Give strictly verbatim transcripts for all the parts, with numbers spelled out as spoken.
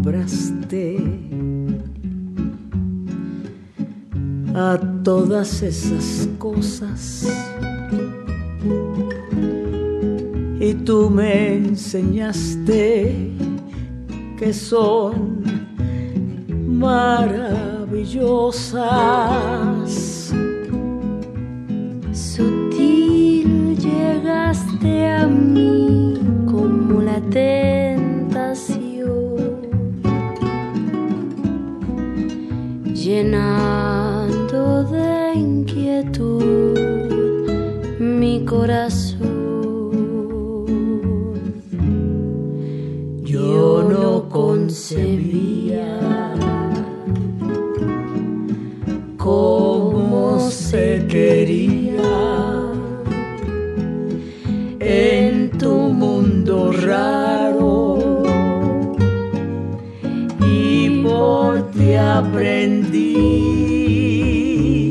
acostumbraste a todas esas cosas y tú me enseñaste que son maravillosas. Sutil llegaste a mí como la tentación, llenando de inquietud mi corazón. Yo no concebía cómo se quería en tu mundo raro, y por ti aprendí.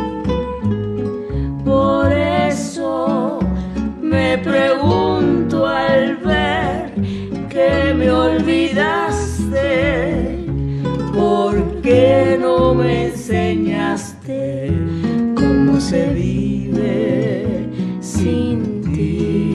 Por eso me pregunto al ver que me olvidaste, ¿por qué no me enseñaste cómo se vive sin ti?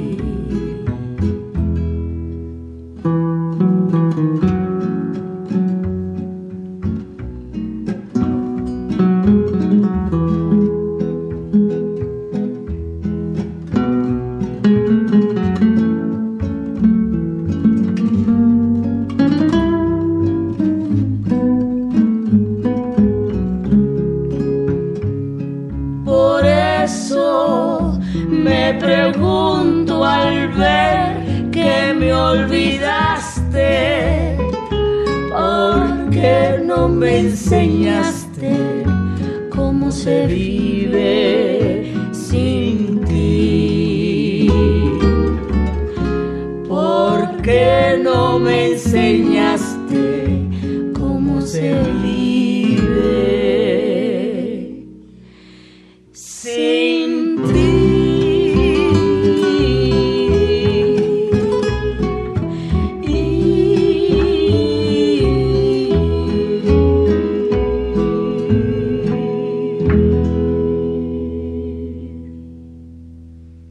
Me pregunto al ver que me olvidaste, ¿por qué no me enseñaste cómo se vive